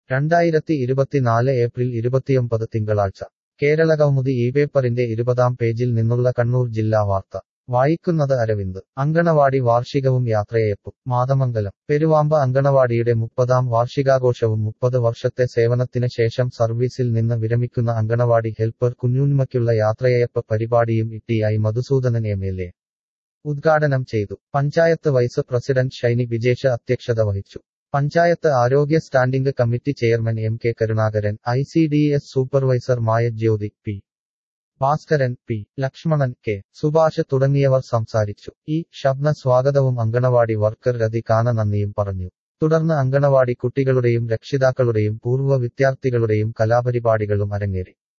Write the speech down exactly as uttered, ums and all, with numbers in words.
രണ്ടായിരത്തി ഇരുപത്തിനാല് ഏപ്രിൽ ഇരുപത്തിയൊമ്പത് തിങ്കളാഴ്ച കേരളകൗമുദി ഈ പേപ്പറിന്റെ ഇരുപതാം പേജിൽ നിന്നുള്ള കണ്ണൂർ ജില്ലാ വാർത്ത വായിക്കുന്നത് അരവിന്ദ് അങ്കണവാടി വാർഷികവും യാത്രയയപ്പും മാതമംഗലം പെരുവാമ്പ അങ്കണവാടിയുടെ മുപ്പതാം വാർഷികാഘോഷവും മുപ്പത് വർഷത്തെ സേവനത്തിന് ശേഷം സർവീസിൽ നിന്ന് വിരമിക്കുന്ന അങ്കണവാടി ഹെൽപ്പർ കുഞ്ഞുണ്ണിമയ്ക്കുള്ള യാത്രയയപ്പ് പരിപാടിയും T I Madhusoodanan M L A ഉദ്ഘാടനം ചെയ്തു. പഞ്ചായത്ത് വൈസ് പ്രസിഡന്റ് ഷൈനി ബിജേഷ് അധ്യക്ഷത വഹിച്ചു. പഞ്ചായത്ത് ആരോഗ്യ standing committee chairman M K Karunakaran, I C D S supervisor Maya Jyothi, P Bhaskaran, P Lakshmanan, K Subhash തുടങ്ങിയവർ സംസാരിച്ചു. ഇ ഷബ്ന സ്വാഗതവും അങ്കണവാടി വർക്കർ രതി കാന നന്ദിയും പറഞ്ഞു. തുടർന്ന് അങ്കണവാടി കുട്ടികളുടെയും രക്ഷിതാക്കളുടെയും പൂർവ്വ വിദ്യാർത്ഥികളുടെയും കലാപരിപാടികളും അരങ്ങേറി.